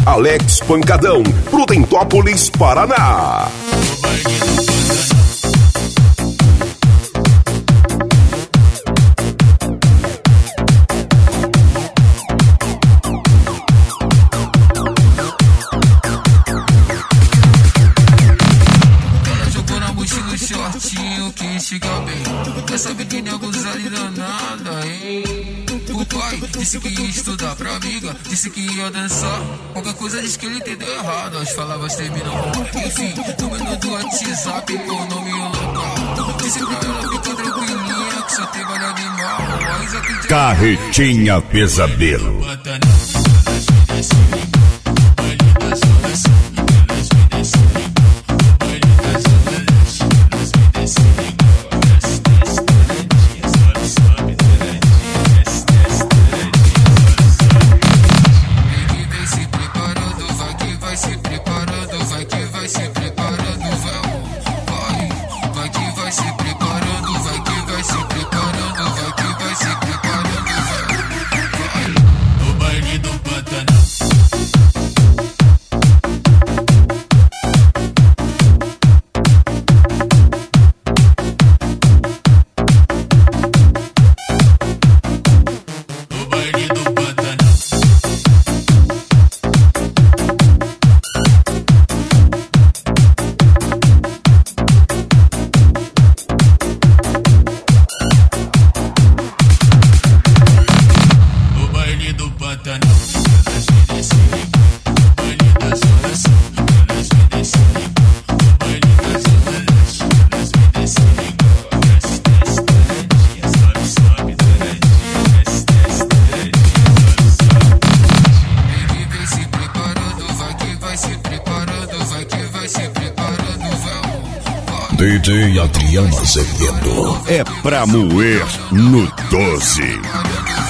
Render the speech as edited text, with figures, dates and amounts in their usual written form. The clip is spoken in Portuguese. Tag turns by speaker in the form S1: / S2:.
S1: Alex Pancadão, Prudentópolis, Paraná.
S2: Shortinho que chega bem. Essa menina é gozada e danada, hein? O pai disse que ia estudar pra amiga, disse que ia dançar. Qualquer coisa diz que ele entendeu errado. As palavras terminam com enfim. Número do WhatsApp com o nome e o local. Disse pra ela ficar tranquilinha que só tem vale animal.
S3: Carretinha Pesadelo.
S1: DJ Adriano Azevedo é pra moer no 12.